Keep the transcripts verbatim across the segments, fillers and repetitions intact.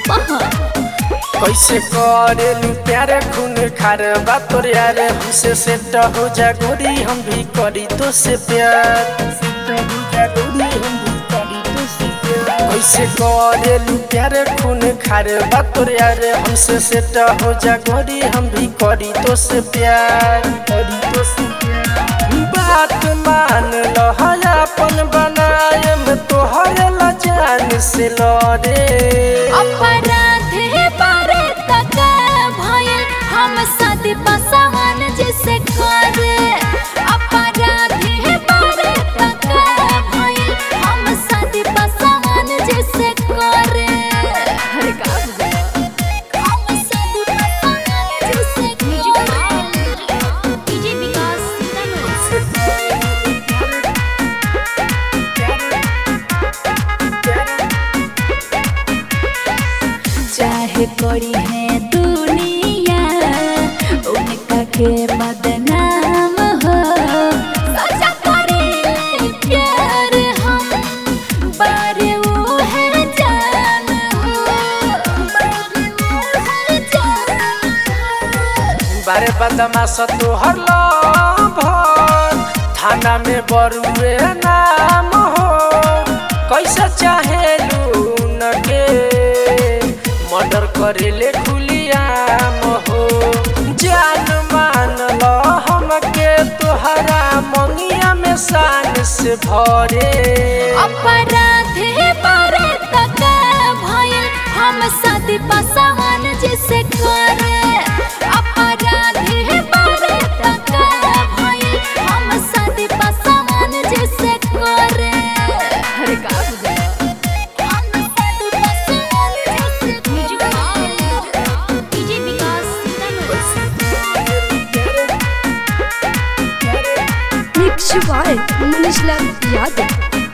अपहर। कैसे करेलू प्यारे खून खार बा तोर यार हमसे सेट हो जा गोरी हम भी करी तो से प्यार कैसे करेलू प्यारे खून खार बा तोर यार हमसे सेट हो जा गोरी हम भी करी तो से प्यार करी तो से प्यार बात मान लो अपन बनाए में तोहर ला जान से लड़े अपराध बारे तक भयल हम सदी बसवन जैसे करे अपराध बारे तक भयल हम सदी बसवन जैसे करे हर का हम सदी बसवन जैसे करे डीजे विकास चाहे कोई है दुनिया उनका के बदनाम हो सजा करे प्यार हम बारे वो है जान हो बारे वो है जान बारे बदमाश तोहर लभर थाना में बरुए नाम हो कैसे चाहेलू न के मर्डर करेले खुलियाम हो जान मान लो हमके तोहरा मंगिया में शान से भरे अपराध बारे तक भयल हम सदी बसवन जैसे करे अपराध बारे तक भयल हम सदी बसवन जैसे करे हर का शिवाय मनीषलाल यादव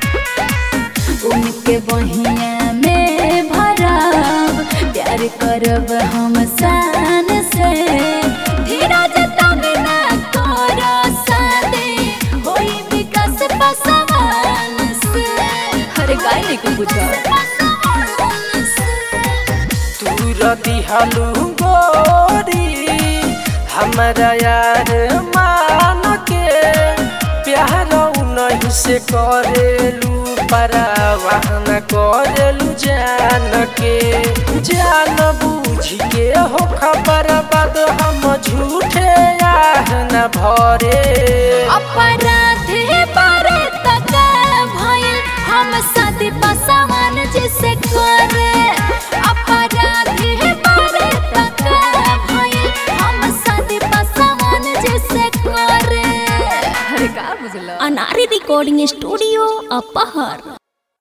उनके बहिया में भरब प्यार करब हम शान से धीरज तब ना कर सादे होई विकास बसवन से हर गाय को बुझा तू रदी हलू गोरी हमारा यार मान के प्यार नहीं से करेलू परवाह न करेलू जान के जान बूझ के हो खबर बाद हम झूठे यार न भरे अपराध बारे तक भयल हम सदी बसवन जैसे करे अपराध बारे तक भयल हम सदी बसवन जैसे करे हर का बुझला। अनारी रिकॉर्डिंग स्टूडियो अपहर।